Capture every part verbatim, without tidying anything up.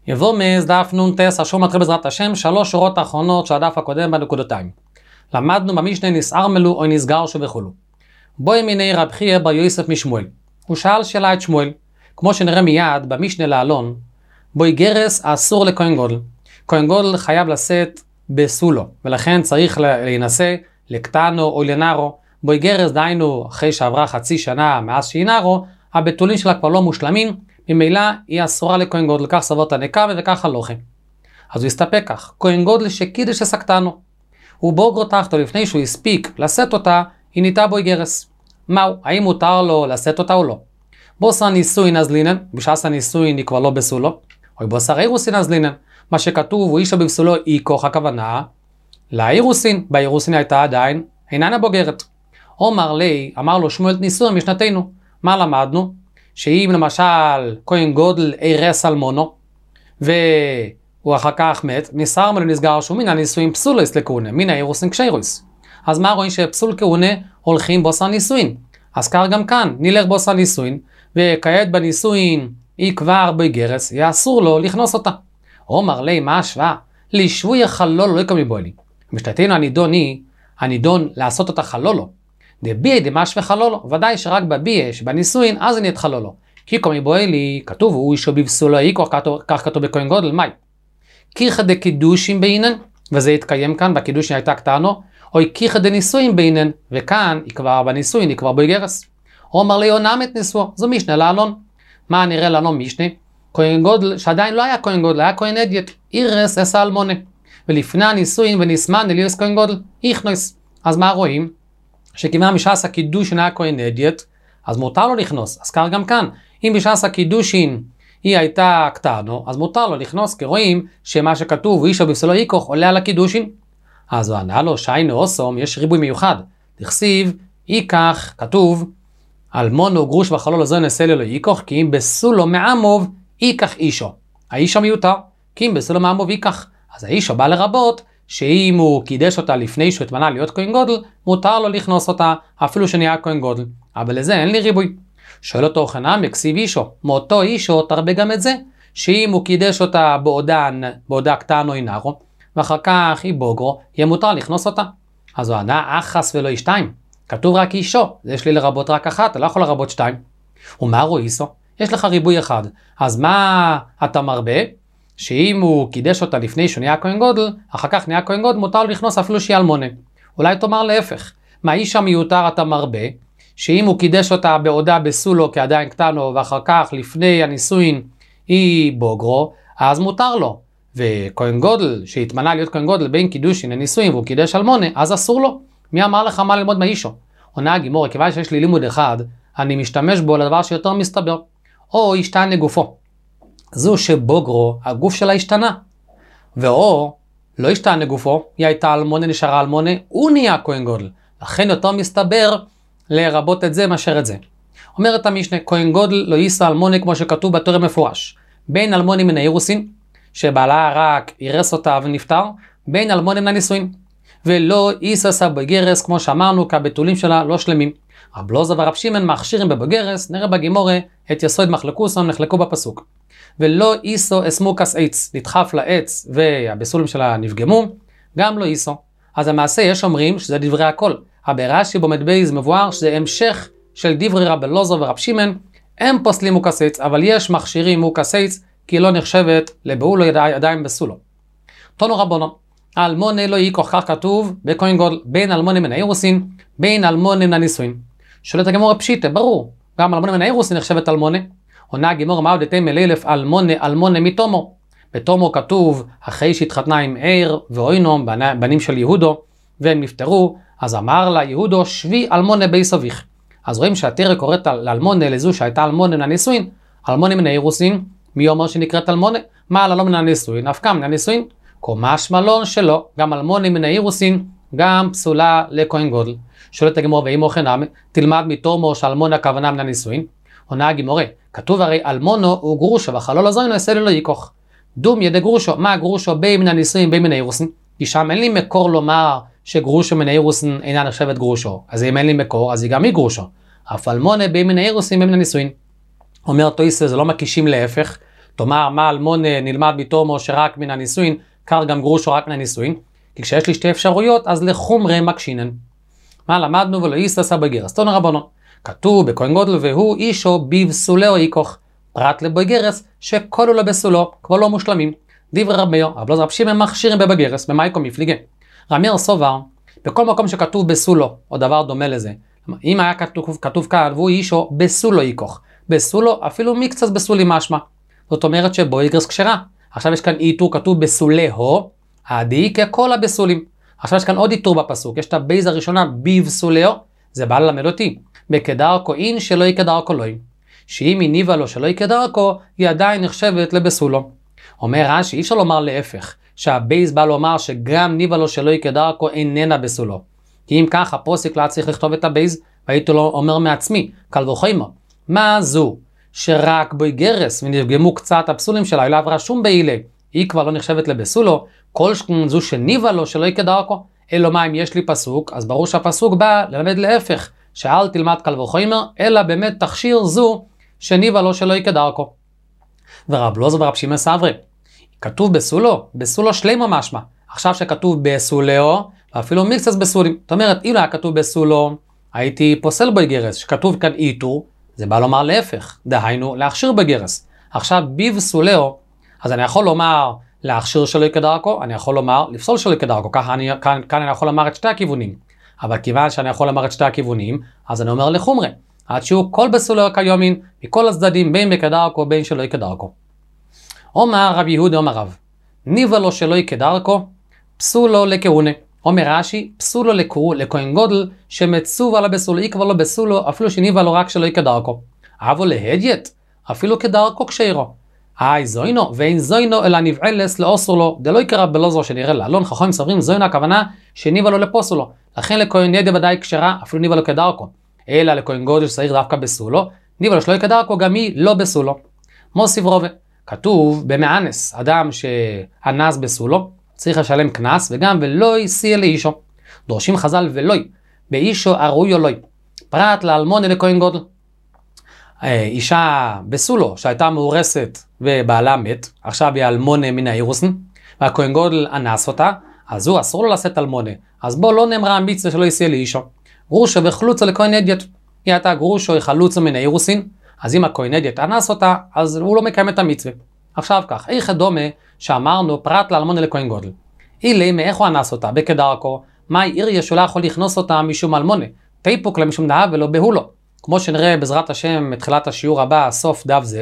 יבוא מז דף נונטס, אשר מתחיל בעזרת השם, שלוש שורות האחרונות של הדף הקודם בנקודותיים. למדנו במשנה נסערמלו או נסגרשו וכולו. בואי מיני רב חייא בר יוסף משמואל. הוא שאל שאלה את שמואל, כמו שנראה מיד במשנה לאלון, בואי גרס אסור לכהן גודל. כהן גודל חייב לשאת בסולו, ולכן צריך להינשא לקטנו או לנערו. בואי גרס דיינו אחרי שעברה חצי שנה מאז שהיא נערו, הבתולים שלה כבר לא מושלמים, ממילא היא אסורה לכהן גודל, כך סבות הנקבה וכך הלוכה. אז הוא הסתפק כך, כהן גודל שקידש עסקתנו. הוא בוגרו תחתו לפני שהוא הספיק לשאת אותה, היא ניתה בוי גרס. מהו? האם מותר לו לשאת אותה או לא? בוסר נישואין אז לינן, בשעס הנישואין היא כבר לא בסולו, או בוסר אירוסין אז לינן, מה שכתוב הוא אישה בבסולו היא כוח הכוונה, לאירוסין, באירוסין הייתה עדיין, איננה בוגרת. אומר לי, אמר לו שמואל נישואין משנתנו, מה למדנו? שאם למשל כהן גודל אירס אלמונו, והוא אחר כך מת, נסערמלו נסגרשו מן הנישואין פסולוס לכהונה, מן האירוסין קשיירוס. אז מה רואים שפסול כהונה הולכים בוסר נישואין? אז כך גם כאן, נלך בוסר נישואין, וכעת בנישואין היא כבר בגרס, יאסור לו לכנוס אותה. אומר לי, מה השוואה? לשבוי החלולו לא יקום מבועלי. משתתנו הנידון היא, הנידון לעשות אותה חלולו. דביע דמש וחלולו, ודאי שרק בביע שבנישואין אז היא נהיית חלולו. כי קום מבועלי, כתוב הוא אישו בבסולו איקו, כך כתוב בכהן גודל, מאי? כיחא דקידושים בעינן, וזה יתקיים כאן, בקידושים הייתה קטנו, או כיחא דנישואין בעינן, וכאן היא כבר בנישואין, היא כבר בגרס. אומר לי עונם את נישואו, זו משנה לאלון. מה נראה לאלון משנה? כהן גודל, שעדיין לא היה כהן גודל, היה כהן אדיוט, אירס אסא אלמונה. ולפני הנישואין ונסמן אליוס כהן גודל, יכנוס. אז מה רואים? שכיוון בשעס הקידושין היה כהן אדיוט, אז מותר לו לכנוס. אז כך גם כאן, אם בשעס הקידושין היא הייתה קטנו, אז מותר לו לכנוס, כי רואים שמה שכתוב, אישה בבסולו איקוך עולה על הקידושין. אז הוא ענה לו, שיינו אוסום, יש ריבוי מיוחד. תכסיב, איקח, כתוב, אלמונו גרוש וחלול הזו נשא לו איקוך, כי אם בסולו מעמוב, איקח אישו. האישו מיותר, כי אם בסולו מעמוב איקח. אז האישו בא לרבות, שאם הוא קידש אותה לפני שהוא התמנה להיות כהן גודל, מותר לו לכנוס אותה, אפילו שנהיה כהן גודל. אבל לזה אין לי ריבוי. שואל אותו חנם, יקסיב אישו. מאותו אישו תרבה גם את זה, שאם הוא קידש אותה בעודן, בעודה קטנו אינרו, ואחר כך היא בוגרו, יהיה מותר לכנוס אותה. אז הוא ענה, אחס ולא שתיים. כתוב רק אישו, יש לי לרבות רק אחת, אתה לא יכול לרבות שתיים. ומה רואיסו? יש לך ריבוי אחד. אז מה אתה מרבה? שאם הוא קידש אותה לפני שהוא נהיה כהן גודל, אחר כך נהיה כהן גודל, מותר לכנוס אפילו שהיא אלמונה. אולי תאמר להפך. מה איש המיותר אתה מרבה? שאם הוא קידש אותה בעודה בסולו כעדיין קטנו, ואחר כך לפני הנישואין היא בוגרו, אז מותר לו. וכהן גודל, שהתמנה להיות כהן גודל בין קידושין לנישואין והוא קידש אלמונה, אז אסור לו. מי אמר לך מה ללמוד מהאישו? עונה הגימור, כיוון שיש לי לימוד אחד, אני משתמש בו לדבר שיותר מסתבר. או השתנה גופו. זו שבוגרו, הגוף שלה השתנה. ואו, לא השתנה גופו, היא הייתה אלמונה, נשארה אלמונה, הוא נהיה כהן גודל. לכן יותר מסתבר לרבות את זה מאשר את זה. אומרת המשנה, כהן גודל לא יישא אלמונה כמו שכתוב בתורה מפורש. בין אלמונים מן האירוסין, שבעלה רק אירס אותה ונפטר, בין אלמונים לנישואין. ולא יישא בגרס, כמו שאמרנו, כי הבתולים שלה לא שלמים. רב לוזר ורב שמעון מכשירים בבגרס, נראה בגימורה את יסוד מחלקוסם נחלקו בפסוק. ולא יישא אסמוקס עץ, נדחף לעץ והבסולים שלה נפגמו, גם לא יישא. אז המעשה יש אומרים שזה דברי הכל. ברש"י במד בייז מבואר שזה המשך של דברי רב לוזר ורב שמעון, הם פוסלים מוקס עץ, אבל יש מכשירים מוקס עץ, כי היא לא נחשבת לבעול ידיים בסולו. תנו רבונו, אלמונה לא ייקח, כך כתוב בכהן גודל, בין אלמונה מן האירוסין, בין אלמונה מן הנישואין. שואלת הגמורה פשיטה, ברור, גם אלמונה מן האירוסין נחשבת אלמונה. עונה הגמורה, מה הודתם אל אלף אלמונה, אלמונה מתומו. בתומו כתוב, אחרי שהתחתנה עם עיר ואוינום, בנים של יהודו, והם נפטרו, אז אמר לה יהודו, שבי אלמונה בי סביך. אז רואים שהתורה קוראת לאלמונה לזו שהייתה אלמונה מן הנישואין, אלמונה מן האירוסין, מי אומר שנקראת אלמונה? מה על אלמונה מן הנישואין? אף מן הנישואין? קומש מלון שלו, גם אלמונה מן האירוסין, גם פסולה לכהן גודל. שואלת הגמורה, ואם אוכן נמי, תלמד מתומו שאלמונה הכוונה מן הנישואין. עונה הגמורה, כתוב הרי אלמונו הוא גרושו, וחלול הזוינו יעשה לו ייקוך. דום ידי גרושו, מה גרושו בין מן הנישואין, בין מן האירוסין? כי שם אין לי מקור לומר שגרושו מן האירוסין אינה נחשבת גרושו. אז אם אין לי מקור, אז היא גם היא גרושו. אף אלמונה בין מן האירוסין, בין מן הנישואין. אומר תויסה, זה לא מקישים להפך, תאמר, מה אלמונה נלמד בתומו שרק מן הנישואין, קר גם גרושו רק מן הנישואין, כי כשיש לי שתי אפשרויות, אז לחומרי מקשינן. מה למדנו ולא איסתסא בגרס? תנו רבנן. כתוב בכהן גודל והוא אישו בבסולו איקוך, פרט לבגרס שכלו לו בסולו, כבר לא מושלמים. דברי רב מאיר, רב אלעזר רב שמעון מכשירים בבגרס, במייקו מפליגה. רב מאיר סובר, בכל מקום שכתוב בסולו, או דבר דומה לזה, אם היה כתוב, כתוב כאן, והוא אישו בסולו איקוך, בסולו אפילו מקצת בסולי משמע. זאת אומרת שבגרס כשרה. עכשיו יש כאן איתור כתוב בסולהו, עדי ככל הבסולים. עכשיו יש כאן עוד איתור בפסוק, יש את הבייז הראשונה בבסולהו, זה בא ללמד אותי. בכדרכו אין שלא יקדרכו לוי. שאם היא ניבה לו שלא יקדרכו, היא עדיין נחשבת לבסולו. אומר רש"י, אי אפשר לומר להפך, שהבייז בא לומר שגם ניבה לו שלא יקדרכו איננה בסולו. כי אם כך, הפוסק לא צריך לכתוב את הבייז, והייתי לו אומר מעצמי, קל וחומר, מה זו שרק בגרס ונרגמו קצת הפסולים שלה, היא לא עברה שום בעילה, היא כבר לא נחשבת לבסולו, כל זו שניבה לו שלא יקדרכו, אלא מה אם יש לי פסוק, אז ברור שהפסוק בא ללמד להפך, שאל תלמד קל וחומר, אלא באמת תכשיר זו שניבה לו שלא יקדרכו. ורב אלעזר ורב שמעון סברי, כתוב בסולו, בסולו שלמה משמע, עכשיו שכתוב בסולהו, ואפילו מקצת בסולים. זאת אומרת, אם לא היה כתוב בסולו, הייתי פוסל בגרס, שכתוב כאן איתור, זה בא לומר להפך, דהיינו להכשיר בגרס. עכשיו בבסולהו, אז אני יכול לומר להכשיר שלא יקדרכו, אני יכול לומר לפסול שלא יקדרכו, ככה אני, כאן, כאן אני יכול לומר את שתי הכיוונים. אבל כיוון שאני יכול לומר את שתי הכיוונים, אז אני אומר לחומרה, עד שהוא כל בסולהו כיומין, מכל הצדדים, בין בקדרכו, בין שלא יקדרכו. אומר רב יהודה אומר רב, ניבה לו שלא יקדרכו, פסולו לכהונה. אומר רש"י, פסולו לכהן גודל, שמצוב על הבסולו, אי כבר לא בסולו, אפילו שניבה לו רק שלא יקדרכו. אבו להדיית, אפילו כדרכו כשאירו. היי זוינו, ואין זוינו אלא נבעלס לאוסר לו, דלא יקרא בלוזו שנראה לאלון, חכמים סברים זוינו הכוונה שניבה לו לפוסלו. לכן לכהן ידע ודאי כשרה, אפילו ניבה לו כדרכו. אלא לכהן גודל שצריך דווקא בסולו, ניבה לו שלא יקדרכו, גם היא לא בסולו. מוסיף רובה, כתוב במאנס, אדם שאנס בסולו, צריך לשלם קנס, וגם ולוי סייע לאישו. דורשים חז"ל ולוי, באישו הראוי או לוי. פרט לאלמונה לכהן גודל. אישה בסולו שהייתה מאורסת ובעלה מת, עכשיו היא אלמונה מן האירוסן, והכהן גודל אנס אותה, אז הוא אסור לו לשאת אלמונה. אז בוא לא נאמרה המצווה שלא יסייע לאישו. גרושו וחלוצו לכהן אדיוט. היא הייתה גרושו וחלוצו מן האירוסין, אז אם הכהן אדיוט אנס אותה, אז הוא לא מקיים את המצווה. עכשיו כך, איך דומה שאמרנו פרט לאלמונה לכהן גודל. אילי מאיך הוא אנס אותה? בכדרכו, מה עיר ישולה יכול לכנוס אותה משום אלמונה? תיפוק לה משום דהב ולא בהולו. כמו שנראה בעזרת השם מתחילת השיעור הבא, סוף דף זה,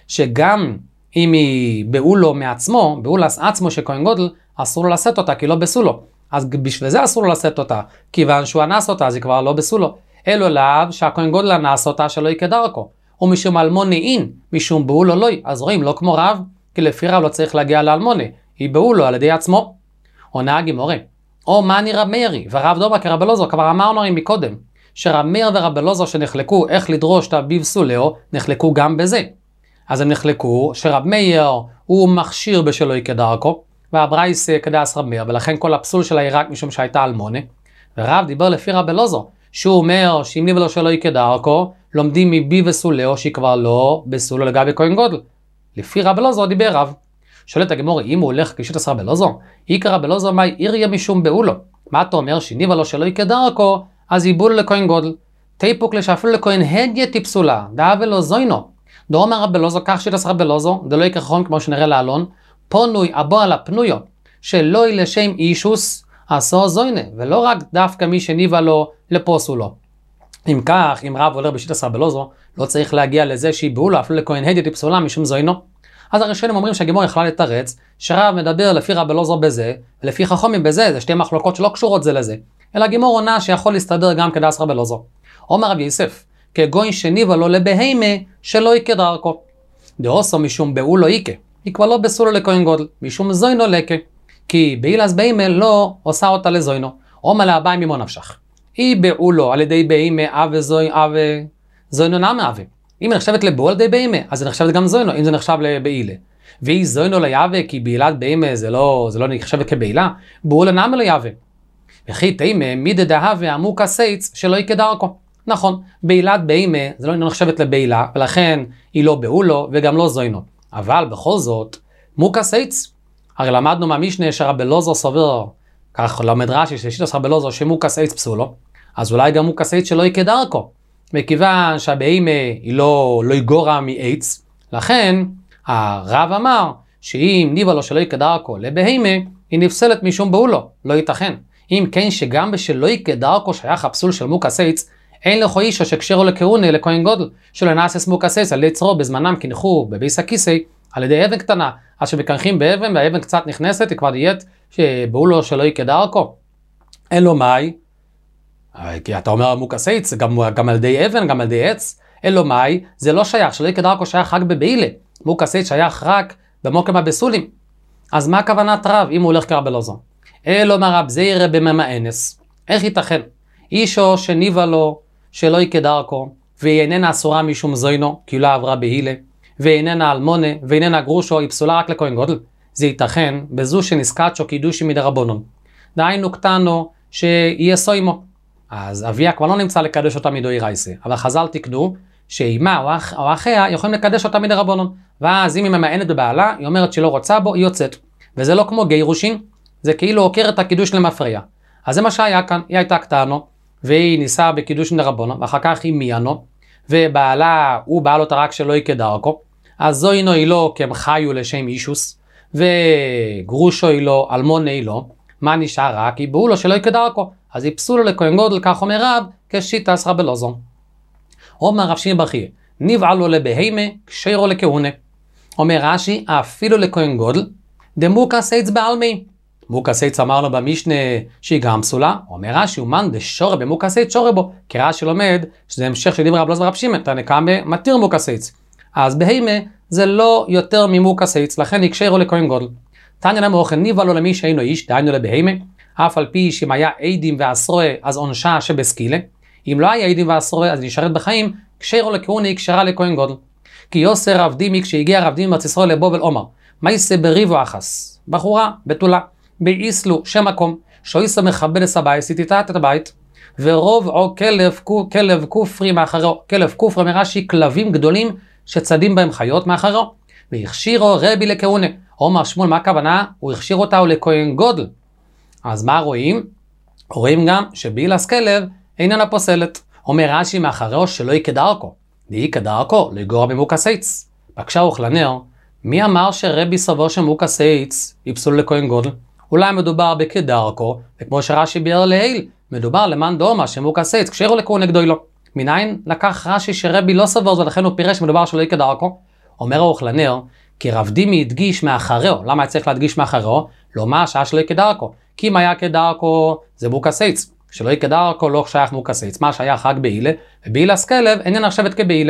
שגם אם היא בהולו מעצמו, בהולס עצמו שכהן גודל, אסור לו לשאת אותה כי לא בסולו. אז בשביל זה אסור לו לשאת אותה, כיוון שהוא אנס אותה, אז היא כבר לא בסולו. אלו לאו שהכהן גודל אנס אותה שלא יקדרכו. ומשום אלמונה אין, משום בהולו לא, אז רואים לא כמו רב, כי לפי רב לא צריך להגיע לאלמונה, היא בהולו על ידי עצמו. עונה הגימורה, או מאני רב מאירי, ורב דומה כרב אלעזר, כבר אמרנו הרי מקודם, שרב מאיר ורב אלעזר שנחלקו איך לדרוש את הבבסולהו, נחלקו גם בזה. אז הם נחלקו שרב מאיר הוא מכשיר בשלא יקדרכו, והברייס כדאס רב מאיר, ולכן כל הפסול שלה היא רק משום שהייתה אלמונה. ורב דיבר לפי רב אלעזר, שהוא אומר שאם ניבה לו שלא יקדרכו, לומדים מבבסולהו שהיא כבר לא בסולו לגבי כהן גודל. לפי רב אלעזר דיבר רב. שואלת הגמורה, אם הוא הולך כשיטת רב אלעזר, איקרא רב אלעזר מאי עיריה משום בהולו. מה אתה אומר? שניבה לו שלא יקדרכו, אז יבולו לכהן גודל. תיפוק לשאפילו לכהן הדיה טיפסולה, דאב ולא זוינו. דאמר רב אלעזר, כך שיטת רב אלעזר, דלא יקרא חכם כמו שנראה לאלון, פונוי אבו על הפנויו, שלא היא לשם אישוס, עשו זוינה, ולא רק דווקא מי שניבה לו לפוסולו. אם כך, אם רב הולך בשיטת רב אלעזר, לא צריך להגיע לזה שיבולו אפילו לכהן הדיה טיפסולה משום זוינו. אז הראשונים אומרים שהגמור יכלה לתרץ, שרב מדבר לפי רב אלעזר בזה, ולפי חכמים בזה, זה שתי מחלוקות שלא קשורות זה לזה. אלא הגמור עונה שיכול להסתדר גם כדאס רב אלעזר. אומר רב יוסף, כגוין שניבה לו לבהמה שלא יקדרכו. דאוסו משום בהולו איקה, היא כבר לא בסולו לכהן גודל, משום זוינו לקה. כי באילס בהמה לא עושה אותה לזוינו. אומר להבאי ממו נפשך. היא בהולו על ידי בהמה אבה זוי אבה זוינו נמה אבה. אם היא נחשבת לבהול על ידי בהמה, אז זה נחשבת גם זוינו, אם זה נחשב לבהילה. והיא זוינו ליהווה, כי בהילת בהמה זה לא, זה לא נחשבת כבהילה, בהולו נמה ליהווה. וכי תימה מידה דהווה עמוק הסייץ שלא יקדרכו. נכון, בהילת בהמה זה לא נחשבת לבהילה, ולכן היא לא בהולו וגם לא זוינו. אבל בכל זאת, מוקס עץ. הרי למדנו מהמשנה שרבי אלעזר סובר, כך למד רש"י ששיטת רבי אלעזר שמוקס עץ פסולו, אז אולי גם מוקס עץ שלא יקה דרכו. מכיוון שהבהמה היא לא, לא יגורה מעץ, לכן הרב אמר שאם ניבא לו שלא יקה דרכו לבהמה, היא נפסלת משום בעולו, לא ייתכן. אם כן שגם בשלא יקה דרכו שייך הפסול של מוקס עץ, אין לכו אישו שקשרו לכהונה לכהן גודל, שלא נעשס מוקס עץ על ידי צרו בזמנם כנחו בביס הכיסא, על ידי אבן קטנה, אז שמקנחים באבן והאבן קצת נכנסת, היא כבר נהיית שבעולו שלא יקה דרכו. אלו מאי, כי אתה אומר מוקס עץ, גם, גם על ידי אבן, גם על ידי עץ, אלו מאי, זה לא שייך, שלא יקה דרכו שייך רק בבעילה, מוקס עץ שייך רק במוקם הבסולים. אז מה הכוונת רב אם הוא הולך כרבי אלעזר? אלו מרב זעירא בממאנס, איך ייתכן? אישו שניבא לו שלא יקה דרכו, והיא איננה אסורה משום זוינו, כי לא עברה בהילה, ואיננה אלמונה, ואיננה גרושו, היא פסולה רק לכהן גודל. זה ייתכן בזו שנזקתשו קידושי מדרבנן. דהיינו קטנו שיהיה סוימו. אז אביה כבר לא נמצא לקדש אותה מדאורייתא, אבל חז"ל תיקנו שאימה או, אח, או אחיה יכולים לקדש אותה מדרבנן. ואז אם היא ממאנת בבעלה, היא אומרת שלא רוצה בו, היא יוצאת. וזה לא כמו גירושין, זה כאילו עוקר את הקידוש למפרע. אז זה מה שהיה כאן, היא הייתה קטנו, והיא ניסה בקידוש מדרבנן, ואחר כך היא מיינו, ובעלה, הוא בעל אותה רק שלא יקה דרכו, אז זוינו היא לא כי הם חיו לשם אישוס, וגרושו היא לא, אלמונה היא לא, מה נשאר רק? היא בעולו שלא יקה דרכו, אז היא פסולו לכהן גודל, כך אומר רב, כשיטת רבי אלעזר. אומר רב שמעון בר חייא, נבעלו לבהמה, קשירו לכהונה. אומר רש"י, אפילו לכהן גודל, דמוקס עץ בעלמי. מוקס עץ אמרנו במשנה שהיא גם פסולה, אומר רש"י, אומן דשורה במוקס עץ שורה בו, כי רש"י לומד שזה המשך של דברי רבי אלעזר ורב שמעון, תנא מתיר מוקס עץ. אז בהמה זה לא יותר ממוקס עץ, לכן יקשרו לכהן גודל. תניא למוכן, ניבא לו למי שאינו איש, דהיינו לבהמה, אף על פי שאם היה עדים ועשרוה, אז עונשה שבסקילה. אם לא היה עדים ועשרוה, אז נשארת בחיים, קשרו לכהונה, יקשרה לכהן גודל. כי יוסר רב דימי, כשהגיע רב דימי בארץ ישראל לבובל עומר, מה יעשה בריבו אחס? בחורה, בתולה, באיסלו, שם מקום, שויסה מכבד הסבייס, תיתת את הבית, ורוב או כלב, כלב כופרי מאחרו, כלב כופרי מרש"י, כלבים גדולים שצדים בהם חיות מאחרו, והכשירו רבי לכהונה. אומר שמואל, מה הכוונה? הוא הכשיר אותה לכהן גודל. אז מה רואים? רואים גם שבעילת כלב איננה פוסלת. אומר רש"י מאחרו שלא יקה דרכו. דאיקה דרכו, לא יגורה במוקס עץ. בקשה וכלנר, מי אמר שרבי סבור שמוקס עץ יפסול לכהן גודל? אולי מדובר בכדרכו, וכמו שרש"י ביאר לעיל, מדובר למאן דאמר שמוקס עץ קשרו לכהונה גדולו. מניין לקח רש"י שרבי לא סבור, ולכן הוא פירש מדובר שלא יקה דרכו? אומר וכלנר, כי רב דימי הדגיש מאחריו. למה היה צריך להדגיש מאחריו? לומר שעה שלא יקה דרכו. כי אם היה כדרכו זה מוקס עץ. שלא יקה דרכו לא שייך מוקס עץ. מה שייך רק בעילה, ובעילת כלב איננה נחשבת כבעילה.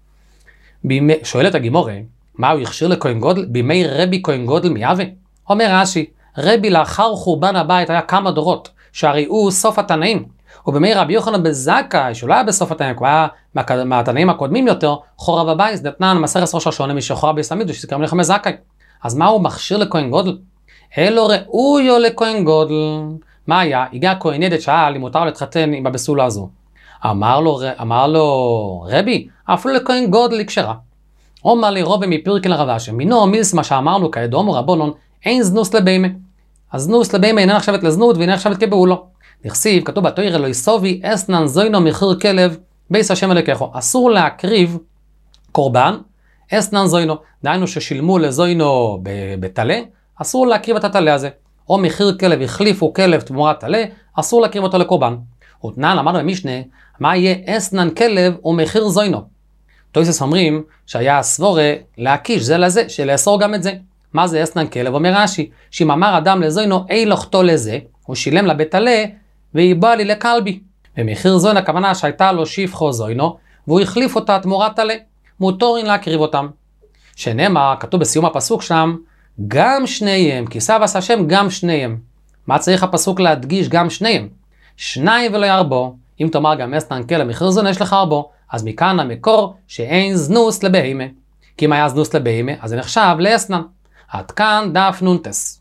בימי... שואלת הגימורה, מה הוא הכשיר לכהן גודל? בימי רבי כהן גודל מיהווה? אומר רש"י, רבי לאחר חורבן הבית היה כמה דורות, שהרי הוא סוף התנאים. ובימי רבי יוחנן בן זכאי, שהוא לא היה בסוף התנאים, הוא היה מהתנאים הקודמים יותר, חורב הבית, נתנן מסכת ראש השונה משחורב בייס המקדש, שזה קראים לחמי זכאי. אז מה הוא מכשיר לכהן גודל? אלו ראויו לכהן גודל. מה היה? הגיע כהן עדת שאל אם מותר להתחתן עם הבסולה הזו. אמר לו, אמר לו רבי, אפילו לכהן גודל לקשרה. אומר לי רובי מפירקל רב אשי, מינו מילס מה שאמרנו כידוע רבונון, אין זנוס לבהמה. הזנוס לבהמה אינה נחשבת לזנות ואינה נחשבת כבעולו. נכסיב, כתוב בתורה לא יסובי אסנן זוינו מחיר כלב בייס השם אלוקיכו. אסור להקריב קורבן אסנן זוינו, דהיינו ששילמו לזוינו בתלה, אסור להקריב את התלה הזה. או מחיר כלב, החליפו כלב תמורת תלה, אסור להקריב אותו לקורבן. ותנן למדנו במשנה, מה יהיה אסנן כלב ומחיר זוינו? תויסס אומרים שהיה סבורה להקיש זה לזה, שלאסור גם את זה. מה זה אסנן כלב? אומר רש"י, שאם אמר אדם לזוינו, אי לחתו לזה, הוא שילם לבית תלה, והיא באה לי לקלבי. במחיר זוין הכוונה שהייתה לו שפחו זוינו, והוא החליף אותה תמורת תלה. מותורין להקריב אותם. שנאמר, כתוב בסיום הפסוק שם, גם שניהם, כי שא ועשה השם גם שניהם. מה צריך הפסוק להדגיש גם שניהם? שניים ולא ירבו. אם תאמר גם אסנן כלב מחיר זוין יש לך ארבו, אז מכאן המקור שאין זנוס לבהמה. כי אם היה זנוס לבהמה, אז זה נחשב לאסנן. עד כאן דף נונטס.